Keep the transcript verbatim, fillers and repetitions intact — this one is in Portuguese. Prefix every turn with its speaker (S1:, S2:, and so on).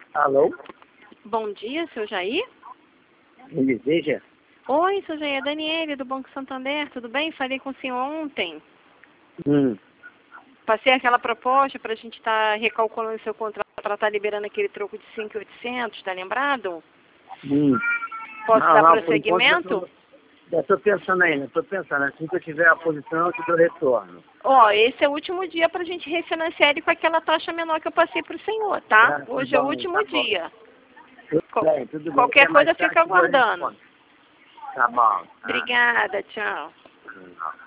S1: Alô?
S2: Bom dia, seu Jair?
S1: Me deseja?
S2: Oi, seu Jair, é Daniele do Banco Santander, tudo bem? Falei com o senhor ontem.
S1: Hum.
S2: Passei aquela proposta para a gente estar tá recalculando o seu contrato para estar tá liberando aquele troco de cinco mil e oitocentos, tá lembrado?
S1: Hum.
S2: Posso
S1: não,
S2: dar
S1: não,
S2: prosseguimento?
S1: Já estou pensando ainda, estou pensando. Assim que eu tiver a posição, eu te dou retorno.
S2: Ó, esse é o último dia para a gente refinanciar ele com aquela taxa menor que eu passei para o senhor, tá?
S1: Tá,
S2: Hoje
S1: tá
S2: é o
S1: bom,
S2: último
S1: tá bom.
S2: dia.
S1: Tudo
S2: Qual-
S1: bem, tudo bem.
S2: Qualquer
S1: Até mais
S2: coisa
S1: tarde
S2: fica
S1: eu dou
S2: aguardando.
S1: resposta. Tá bom. Tá.
S2: Obrigada, tchau.
S1: Hum, não.